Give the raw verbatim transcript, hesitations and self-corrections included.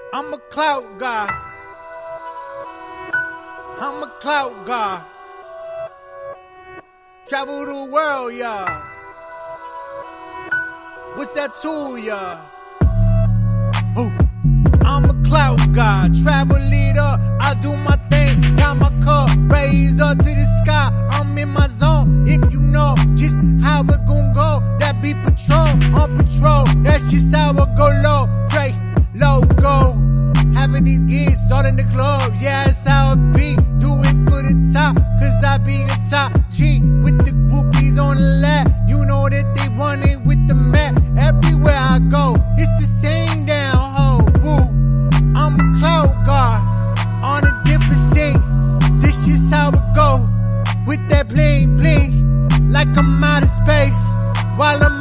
I'm a clout guy. I'm a clout guy. Travel the world, yeah. What's that to ya? Ooh. I'm a clout guy, travel leader. I do my thing, got my cup raised up to the sky. I'm in my zone. If you know just how it gon' go, that be patrol on patrol. That's just how it go low. Drake logo, having these gigs all in the club. Yeah, that's how it be. Do it for the top, cause I be a top G with the groupies on the lap. You know that they run it with the map. Everywhere I go, it's the same down ho. Woo. I'm a cloud guard on a different scene. This is how it go with that bling bling, like I'm out of space while I'm